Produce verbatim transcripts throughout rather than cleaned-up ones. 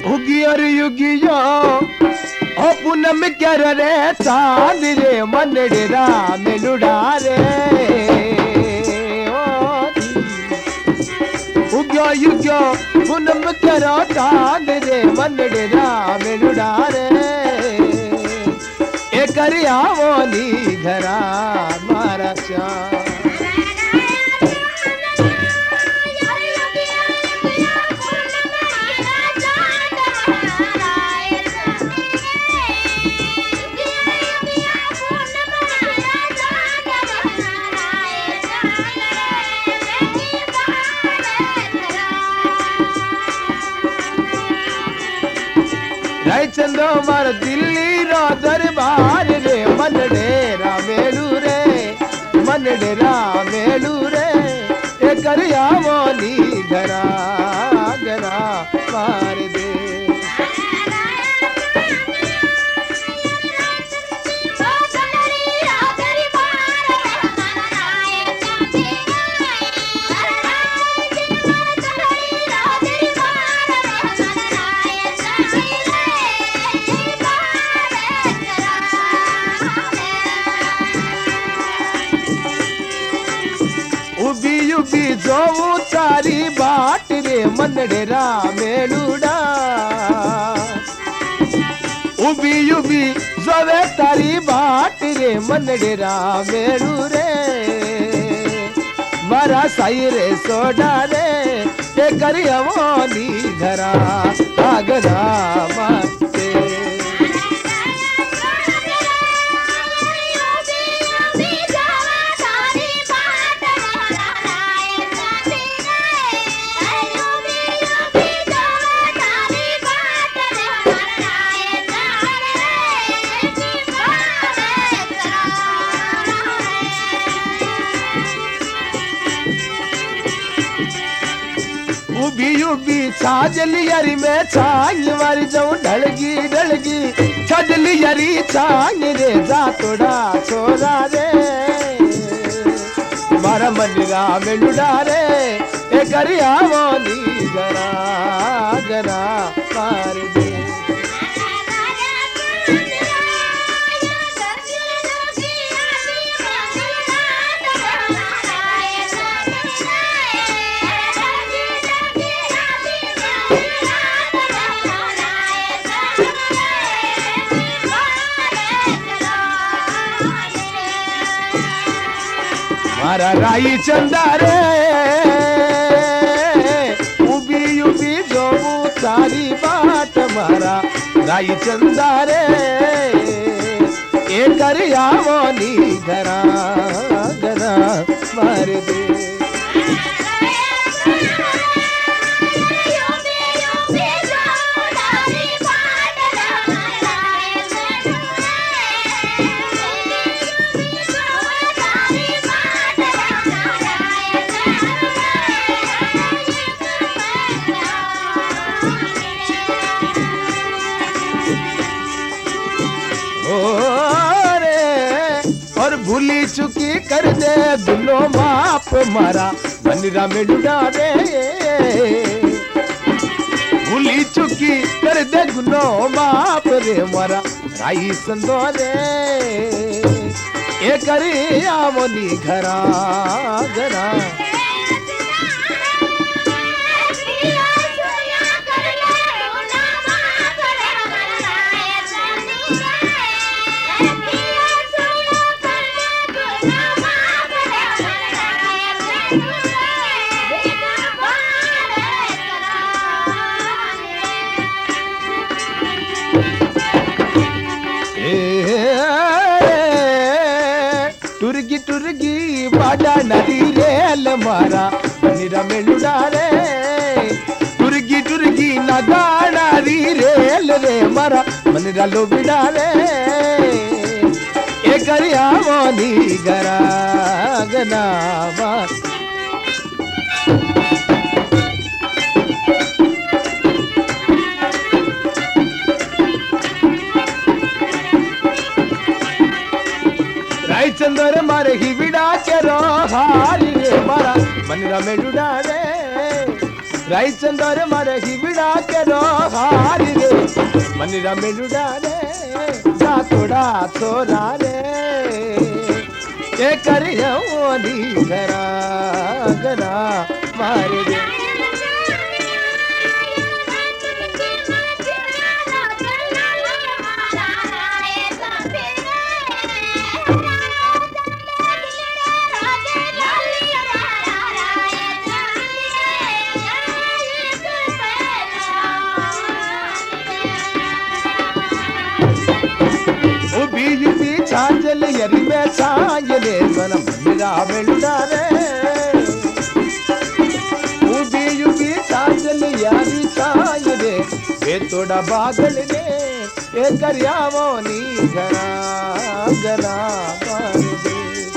उगी और युगियो ओ पूनम कर रे चांद रे मनडेरा मेलुड़ा रे उग्यो युग्यो पूनम करो चांद रे मनडेरा मेलुड़ा रे ए करिया वो नी घरा मारा श्याम चंदो मार दिल्ली रो दरबार रे मन डेरा मेलू रे मन डेरा मेलू रे ए करिया मोनी घरा घरा मार दे जो तारी बाट रे मनडेरा मेलुड़ा उबी उबी जोवे तारी बाट रे मनडेरा मेलू रे मारा साई रे सोडा रे ए करिया मोनी घरा आगरा माते उबी उबी छाजली यारी में छांग मारी जाऊं ढलगी ढलगी छाजली यारी छांग रे जा तोड़ा छोरा रे मारा मंदिरा में लुड़ा रे ए करिया मोनी गरा गरा मार दे मारा राई चंदा रे उबी उबी जो तारी बाट मारा राई चंदा रे ए करिया मोनी घरा घरा मार दे भूली चुकी कर दे दुनो माप मारा बनिरा में डुडा दे भूली चुकी कर दे गुनो माप रे मारा राई संदो रे ए करी आवनी घरा घरा टुरगी टुरगी बाडा नदी रेल मारा निरा में लुड़ा रे टुरगी टुरगी नगाड़ा री रेल रे मारा मनिरा लो बिड़ा रे ए करिया मोनी गरा गना बात चंदर मारे ही विड़ा के रो हारी रे मारा मनरा में डुड़ा रे राई चंदर मारे ही विड़ा के रो हारी मनिरा मेलुड़ा रे जा थोड़ा छोरा रे ये करियो नी घरा घरा मारे दे छांजल यरी में छांजले मन मनिरा मेलुड़ा रे उबी युबी छांजल यारी छांजले ये तोड़ा बागल ने ये करियावो नी घरा घरा मार दे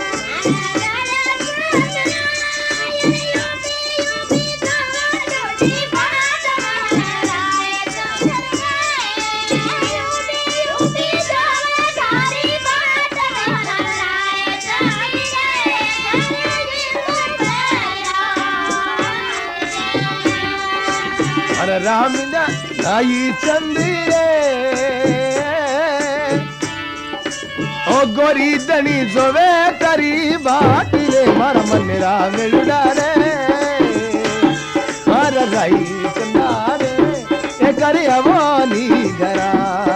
रामिना नाई चंदीरे ओ गोरी दनी जोवे करी बाट रे मार मनिरा मेलुड़ा रे मार राई चंदारे ए करी अवानी घरा